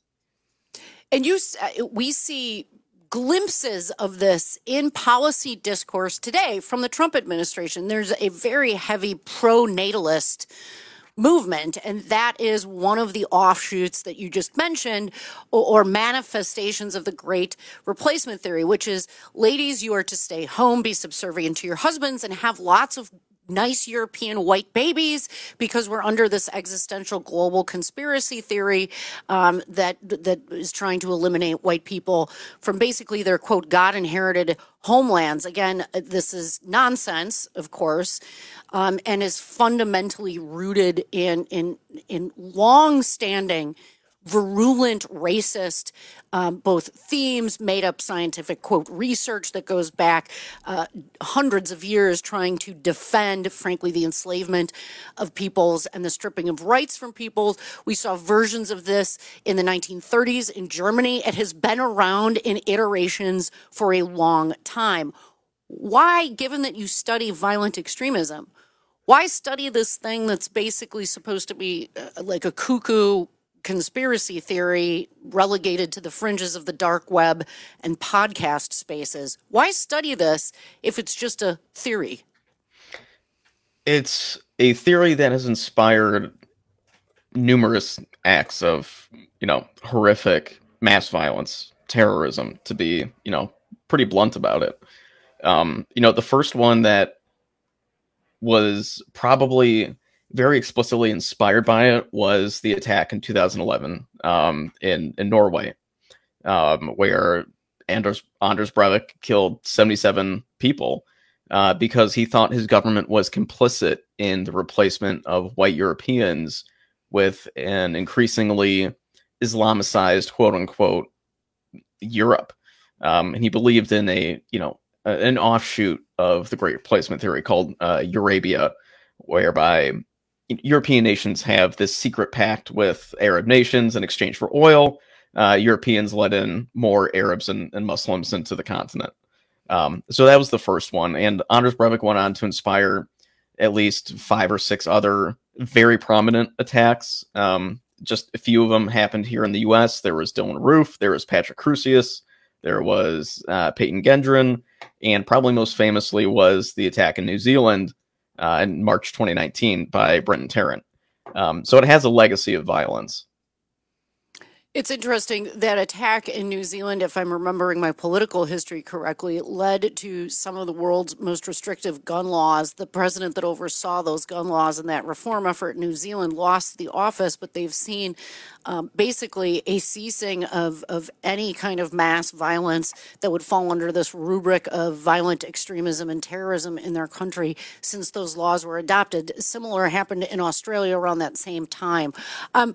And you, we see glimpses of this in policy discourse today from the Trump administration. There's a very heavy pro-natalist movement, and that is one of the offshoots that you just mentioned, or, or manifestations of the Great Replacement Theory, which is, ladies, you are to stay home, be subservient to your husbands, and have lots of nice European white babies, because we're under this existential global conspiracy theory um, that that is trying to eliminate white people from basically their, quote, God-inherited homelands. Again, this is nonsense, of course, um, and is fundamentally rooted in in in long-standing virulent, racist, um, both themes, made up scientific, quote, research that goes back uh, hundreds of years trying to defend, frankly, the enslavement of peoples and the stripping of rights from peoples. We saw versions of this in the nineteen thirties in Germany. It has been around in iterations for a long time. Why, given that you study violent extremism, why study this thing that's basically supposed to be uh, like a cuckoo conspiracy theory relegated to the fringes of the dark web and podcast spaces? Why study this if it's just a theory? It's a theory that has inspired numerous acts of, you know, horrific mass violence, terrorism, to be, you know, pretty blunt about it. Um, you know, the first one that was probably very explicitly inspired by it was the attack in two thousand eleven um, in, in Norway, um, where Anders, Anders Breivik killed seventy-seven people uh, because he thought his government was complicit in the replacement of white Europeans with an increasingly Islamicized, quote unquote, Europe. Um, and he believed in a, you know, an offshoot of the Great Replacement Theory called uh, Eurabia, whereby European nations have this secret pact with Arab nations in exchange for oil. Uh, Europeans let in more Arabs and, and Muslims into the continent. Um, so that was the first one. And Anders Breivik went on to inspire at least five or six other very prominent attacks. Um, just a few of them happened here in the U S. There was Dylan Roof, there was Patrick Crusius, there was uh, Peyton Gendron, and probably most famously was the attack in New Zealand uh, in March twenty nineteen by Brenton Tarrant. Um, so it has a legacy of violence. It's interesting that attack in New Zealand, if I'm remembering my political history correctly, led to some of the world's most restrictive gun laws. The president that oversaw those gun laws and that reform effort in New Zealand lost the office, but they've seen um, basically a ceasing of, of any kind of mass violence that would fall under this rubric of violent extremism and terrorism in their country since those laws were adopted. Similar happened in Australia around that same time. Um,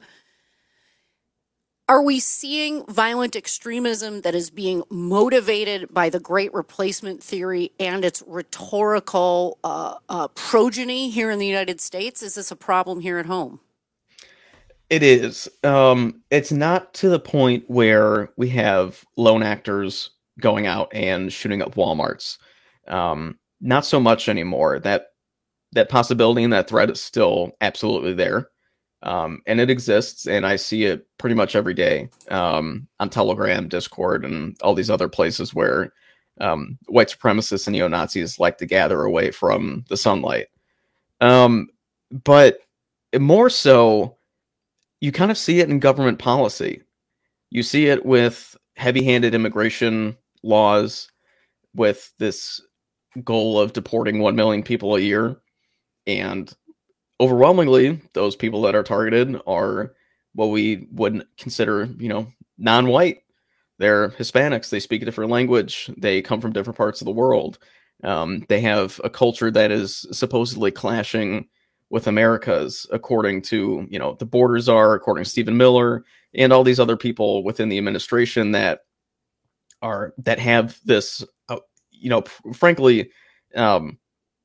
Are we seeing violent extremism that is being motivated by the Great Replacement theory and its rhetorical uh, uh, progeny here in the United States? Is this a problem here at home? It is. Um, it's not to the point where we have lone actors going out and shooting up Walmarts. Um, not so much anymore. That that possibility and that threat is still absolutely there. Um, and it exists, and I see it pretty much every day um, on Telegram, Discord, and all these other places where um, white supremacists and neo-Nazis like to gather away from the sunlight. Um, but more so, you kind of see it in government policy. You see it with heavy-handed immigration laws, with this goal of deporting one million people a year, and overwhelmingly, those people that are targeted are what we would consider, you know, non-white. They're Hispanics. They speak a different language. They come from different parts of the world. Um, they have a culture that is supposedly clashing with America's, according to, you know, the border czar, according to Stephen Miller, and all these other people within the administration that are that have this, uh, you know, frankly, um,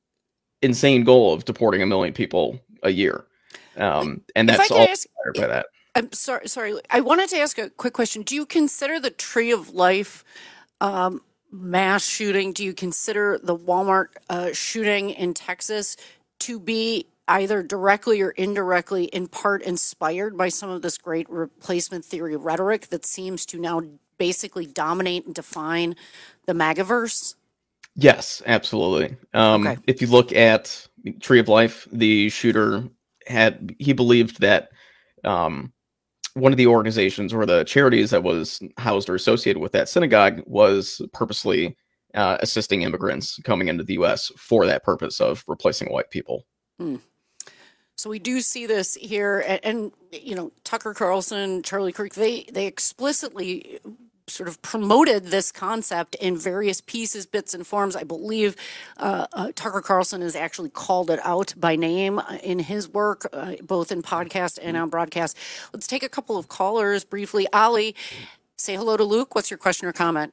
insane goal of deporting a million people a year. Um, and that's all ask, by that. I'm sorry, sorry. I wanted to ask a quick question. Do you consider the Tree of Life um, mass shooting, do you consider the Walmart uh, shooting in Texas to be either directly or indirectly in part inspired by some of this Great Replacement theory rhetoric that seems to now basically dominate and define the MAGAverse? Yes, absolutely. Um, okay. If you look at Tree of Life, the shooter had, he believed that um, one of the organizations or the charities that was housed or associated with that synagogue was purposely uh, assisting immigrants coming into the U S for that purpose of replacing white people. Hmm. So we do see this here, and, and you know, Tucker Carlson, Charlie Kirk, they they explicitly sort of promoted this concept in various pieces, bits, and forms. I believe uh, uh, Tucker Carlson has actually called it out by name in his work, uh, both in podcast and on broadcast. Let's take a couple of callers briefly. Ali, say hello to Luke. What's your question or comment?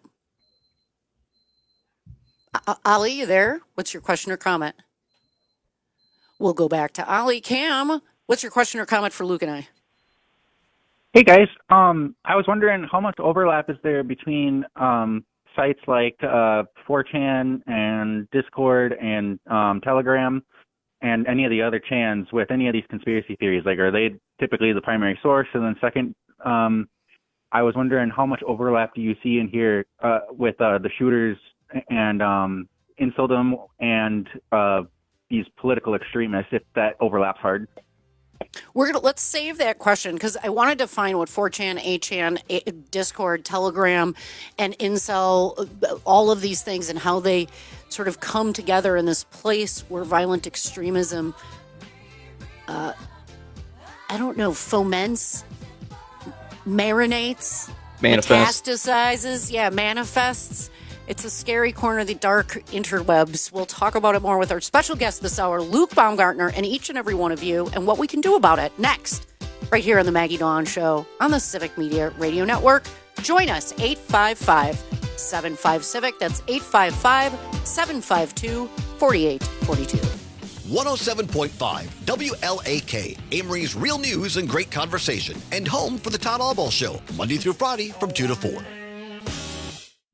Uh, Ali, you there? What's your question or comment? We'll go back to Ali. Cam, what's your question or comment for Luke and I? Hey guys, um, I was wondering how much overlap is there between um, sites like uh, four chan and Discord and um, Telegram and any of the other chans with any of these conspiracy theories? Like, are they typically the primary source? And then second, um, I was wondering how much overlap do you see in here uh, with uh, the shooters and um, inceldom and uh, these political extremists, if that overlaps hard? We're gonna let's save that question because I wanted to find what four chan, eight chan, Discord, Telegram, and Incel, all of these things, and how they sort of come together in this place where violent extremism, uh, I don't know, foments, marinates, manifests. metastasizes, yeah, manifests. It's a scary corner of the dark interwebs. We'll talk about it more with our special guest this hour, Luke Baumgartner, and each and every one of you, and what we can do about it next, right here on the Maggie Dawn Show on the Civic Media Radio Network. Join us, eight five five, seven five, Civic. That's eight five five, seven five two, four eight four two. one oh seven point five W L A K, Amory's real news and great conversation, and home for the Todd Albaugh Show, Monday through Friday from two to four.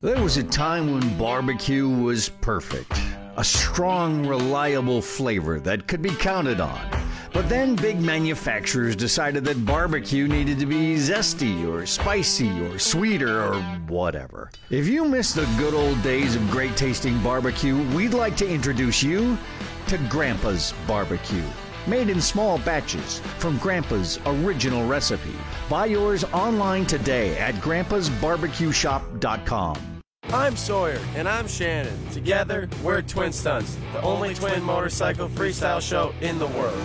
There was a time when barbecue was perfect. A strong, reliable flavor that could be counted on. But then big manufacturers decided that barbecue needed to be zesty or spicy or sweeter or whatever. If you miss the good old days of great tasting barbecue, we'd like to introduce you to Grandpa's Barbecue. Made in small batches from Grandpa's original recipe. Buy yours online today at grandpas barbecue shop dot com. I'm Sawyer, and I'm Shannon. Together, we're Twin Stunts, the only twin motorcycle freestyle show in the world.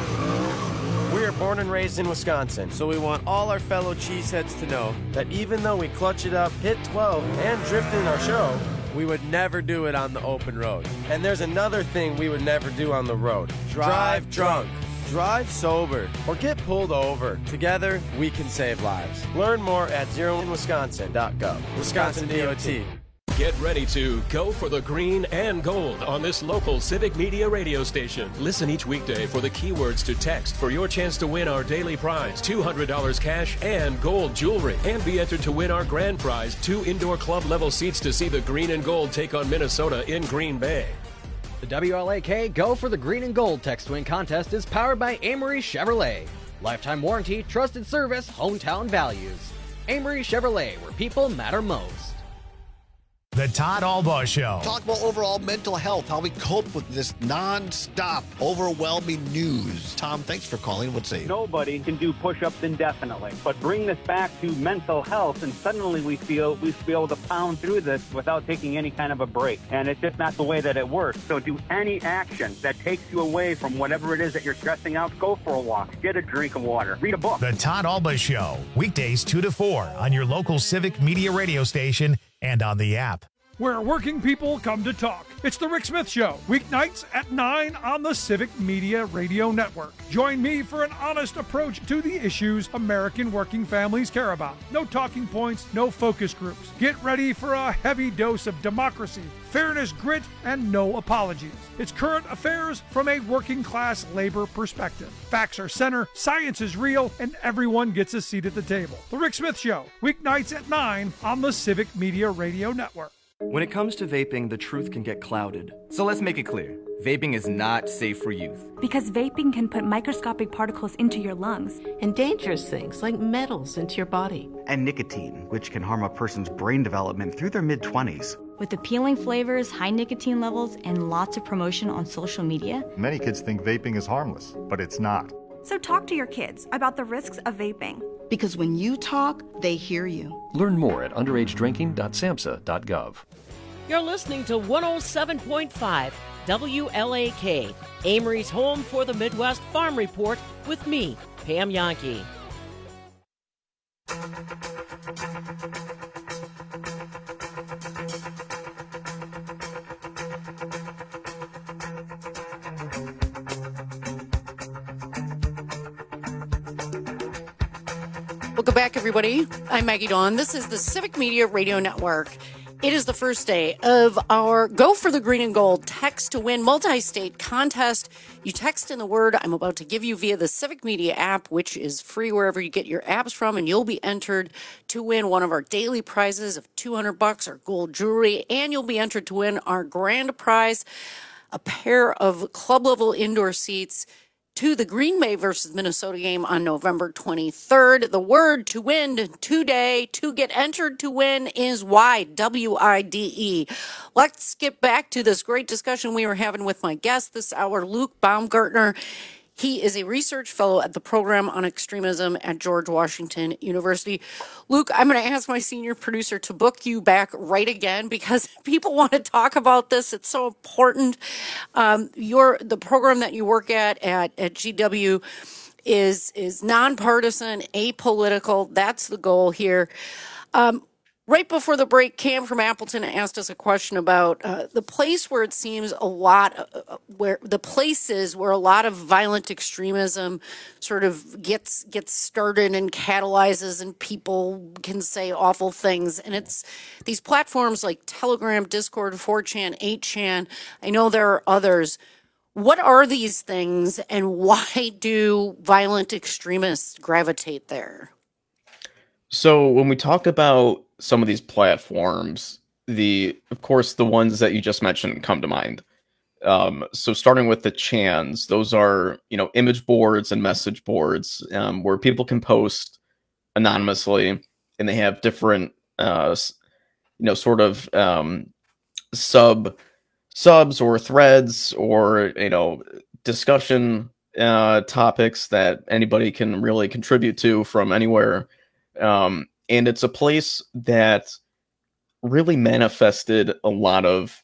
We are born and raised in Wisconsin, so we want all our fellow cheeseheads to know that even though we clutch it up, hit twelve, and drift in our show, we would never do it on the open road. And there's another thing we would never do on the road. Drive drunk. Drive sober or get pulled over. Together, we can save lives. Learn more at zero in wisconsin dot gov. Wisconsin D O T. Get ready to go for the green and gold on this local Civic Media radio station. Listen each weekday for the keywords to text for your chance to win our daily prize, two hundred dollars cash and gold jewelry. And be entered to win our grand prize, two indoor club level seats to see the green and gold take on Minnesota in Green Bay. The W L A K Go for the Green and Gold Text Win contest is powered by Amory Chevrolet. Lifetime warranty, trusted service, hometown values. Amory Chevrolet, where people matter most. The Todd Albaugh Show. Talk about overall mental health, how we cope with this non-stop, overwhelming news. Tom, thanks for calling. What's say? Nobody can do push-ups indefinitely. But bring this back to mental health, and suddenly we feel we feel able to pound through this without taking any kind of a break. And it's just not the way that it works. So do any action that takes you away from whatever it is that you're stressing out. Go for a walk. Get a drink of water. Read a book. The Todd Albaugh Show. Weekdays two to four on your local Civic Media radio station and on the app. Where working people come to talk. It's the Rick Smith Show, weeknights at nine on the Civic Media Radio Network. Join me for an honest approach to the issues American working families care about. No talking points, no focus groups. Get ready for a heavy dose of democracy, fairness, grit, and no apologies. It's current affairs from a working class labor perspective. Facts are center, science is real, and everyone gets a seat at the table. The Rick Smith Show, weeknights at nine on the Civic Media Radio Network. When it comes to vaping, the truth can get clouded. So let's make it clear. Vaping is not safe for youth. Because vaping can put microscopic particles into your lungs. And dangerous things like metals into your body. And nicotine, which can harm a person's brain development through their mid-twenties. With appealing flavors, high nicotine levels, and lots of promotion on social media. Many kids think vaping is harmless, but it's not. So talk to your kids about the risks of vaping. Because when you talk, they hear you. Learn more at underage drinking dot samhsa dot gov. You're listening to one oh seven point five W L A K, Amory's home for the Midwest Farm Report with me, Pam Yankee. Welcome back, everybody. I'm Maggie Dawn. This is the Civic Media Radio Network. It is the first day of our Go for the Green and Gold Text to Win multi-state contest. You text in the word I'm about to give you via the Civic Media app, which is free wherever you get your apps from, and you'll be entered to win one of our daily prizes of two hundred bucks, our gold jewelry, and you'll be entered to win our grand prize, a pair of club-level indoor seats to the Green Bay versus Minnesota game on November twenty-third. The word to win today, to get entered to win, is Y, W I D E. Let's get back to this great discussion we were having with my guest this hour, Luke Baumgartner. He is a research fellow at the Program on Extremism at George Washington University. Luke, I'm going to ask my senior producer to book you back right again because people want to talk about this. It's so important. Um, your the program that you work at at, at G W is is nonpartisan, apolitical. That's the goal here. Um, Right before the break, Cam from Appleton asked us a question about uh, the place where it seems a lot, uh, where the places where a lot of violent extremism sort of gets gets started and catalyzes, and people can say awful things. And it's these platforms like Telegram, Discord, four chan, eight chan. I know there are others. What are these things, and why do violent extremists gravitate there? So when we talk about some of these platforms, the, of course, the ones that you just mentioned come to mind. Um, so starting with the Chans, those are, you know, image boards and message boards um, where people can post anonymously, and they have different, uh, you know, sort of um, sub subs or threads or, you know, discussion uh, topics that anybody can really contribute to from anywhere. Um, and it's a place that really manifested a lot of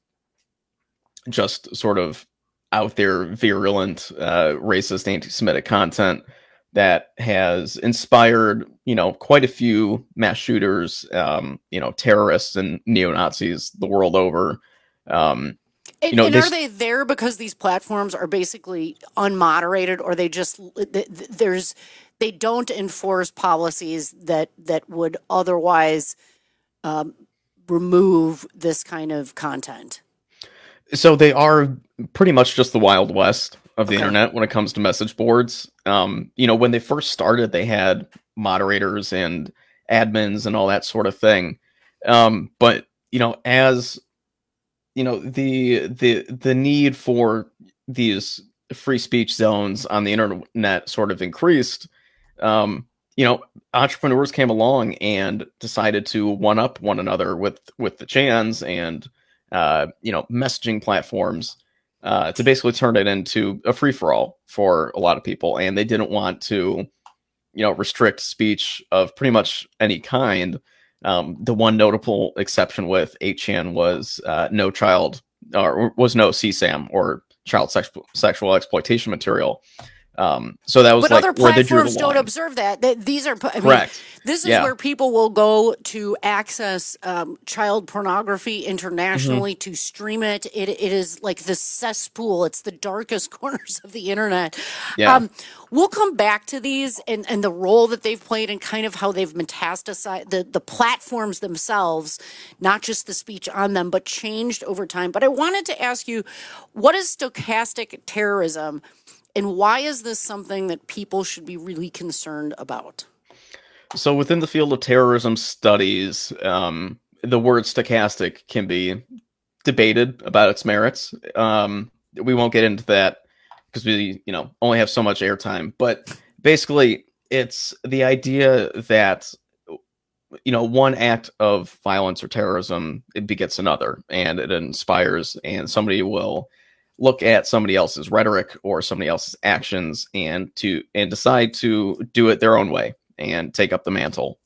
just sort of out there virulent, uh, racist, anti-Semitic content that has inspired, you know, quite a few mass shooters, um, you know, terrorists and neo-Nazis the world over. Um, And, you know, and they, are they there because these platforms are basically unmoderated, or they just there's they don't enforce policies that that would otherwise um, remove this kind of content? So they are pretty much just the Wild West of the Okay. internet when it comes to message boards. Um, you know, when they first started, they had moderators and admins and all that sort of thing. Um, but, you know, as, you know, the the the need for these free speech zones on the internet sort of increased, um, you know, entrepreneurs came along and decided to one up one another with with the Chans and uh, you know, messaging platforms uh, to basically turn it into a free for all for a lot of people, and they didn't want to, you know, restrict speech of pretty much any kind. Um, the one notable exception with eight chan was uh, no child or was no C SAM or child sex- sexual exploitation material. Um, so that was But like other where they drew platforms the don't line. observe that. That these are, I mean, Correct. this is Yeah. where people will go to access um, child pornography internationally to stream it. It it is like the cesspool. It's the darkest corners of the internet. Yeah. Um, we'll come back to these and, and the role that they've played and kind of how they've metastasized the the platforms themselves, not just the speech on them, but changed over time. But I wanted to ask you, what is stochastic terrorism? And why is this something that people should be really concerned about? So within the field of terrorism studies, um, the word stochastic can be debated about its merits. Um, we won't get into that because we, you know, only have so much airtime. But basically, it's the idea that, you know, one act of violence or terrorism, it begets another, and it inspires, and somebody will look at somebody else's rhetoric or somebody else's actions and to and decide to do it their own way and take up the mantle.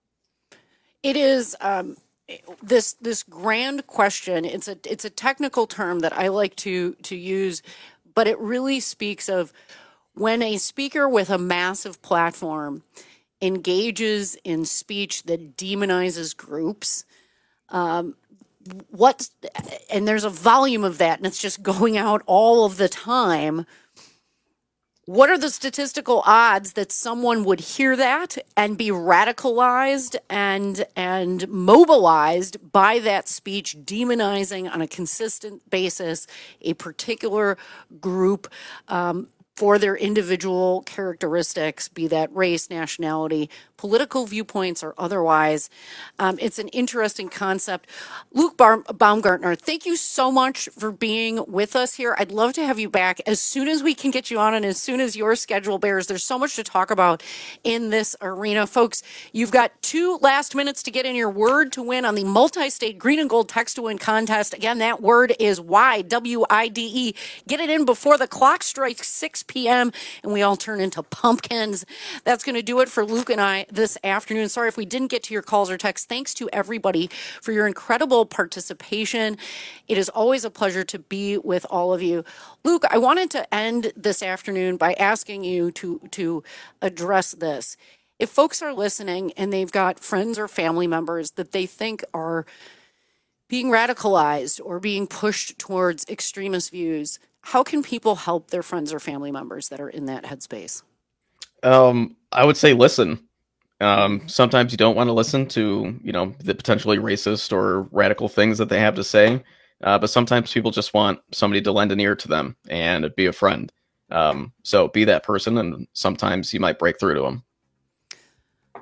It is um, this this grand question. It's a it's a technical term that I like to to use, but it really speaks of when a speaker with a massive platform engages in speech that demonizes groups. Um, what and there's a volume of that, and it's just going out all of the time. What are the statistical odds that someone would hear that and be radicalized and and mobilized by that speech, demonizing on a consistent basis a particular group um, for their individual characteristics, be that race, nationality, political viewpoints, or otherwise? Um, it's an interesting concept. Luke Bar- Baumgartner, thank you so much for being with us here. I'd love to have you back as soon as we can get you on and as soon as your schedule bears. There's so much to talk about in this arena. Folks, you've got two last minutes to get in your word to win on the multi-state green and gold text to win contest. Again, that word is Y, W I D E. Get it in before the clock strikes six p.m. and we all turn into pumpkins. That's going to do it for Luke and I this afternoon. Sorry if we didn't get to your calls or texts. Thanks to everybody for your incredible participation. It is always a pleasure to be with all of you. Luke, I wanted to end this afternoon by asking you to, to address this. If folks are listening and they've got friends or family members that they think are being radicalized or being pushed towards extremist views, how can people help their friends or family members that are in that headspace? Um, I would say listen. Um, sometimes you don't want to listen to, you know, the potentially racist or radical things that they have to say. Uh, but sometimes people just want somebody to lend an ear to them and be a friend. Um, so be that person, and sometimes you might break through to them.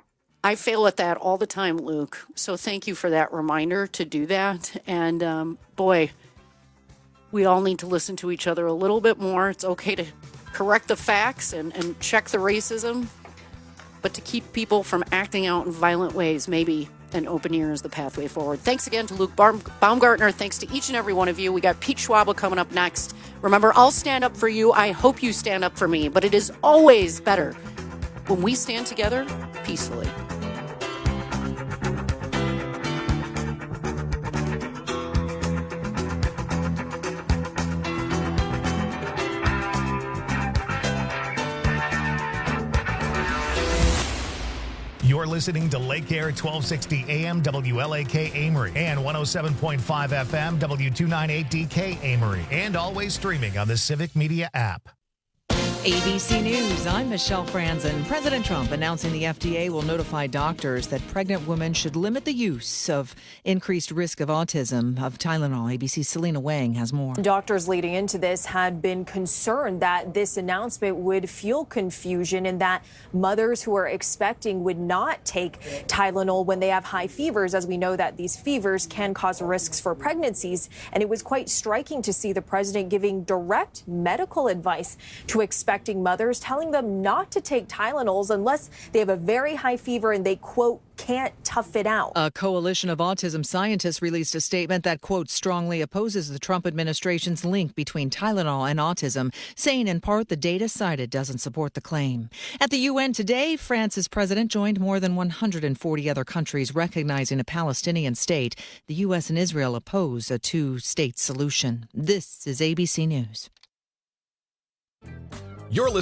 I fail at that all the time, Luke. So thank you for that reminder to do that. And um, boy, we all need to listen to each other a little bit more. It's okay to correct the facts and, and check the racism, but to keep people from acting out in violent ways, maybe an open ear is the pathway forward. Thanks again to Luke Baum- Baumgartner. Thanks to each and every one of you. We got Pete Schwabel coming up next. Remember, I'll stand up for you. I hope you stand up for me, but it is always better when we stand together peacefully. You're listening to Lake Air twelve sixty A M W L A K Amory and one oh seven point five F M W two ninety-eight D K Amory, and always streaming on the Civic Media app. A B C News, I'm Michelle Franzen. President Trump announcing the F D A will notify doctors that pregnant women should limit the use of increased risk of autism of Tylenol. A B C's Selena Wang has more. Doctors leading into this had been concerned that this announcement would fuel confusion and that mothers who are expecting would not take Tylenol when they have high fevers, as we know that these fevers can cause risks for pregnancies. And it was quite striking to see the president giving direct medical advice to expect mothers, telling them not to take Tylenols unless they have a very high fever and they, quote, can't tough it out. A coalition of autism scientists released a statement that, quote, strongly opposes the Trump administration's link between Tylenol and autism, saying in part the data cited doesn't support the claim. At the U N today, France's president joined more than one hundred forty other countries recognizing a Palestinian state. The U S and Israel oppose a two-state solution. This is A B C News. You're listening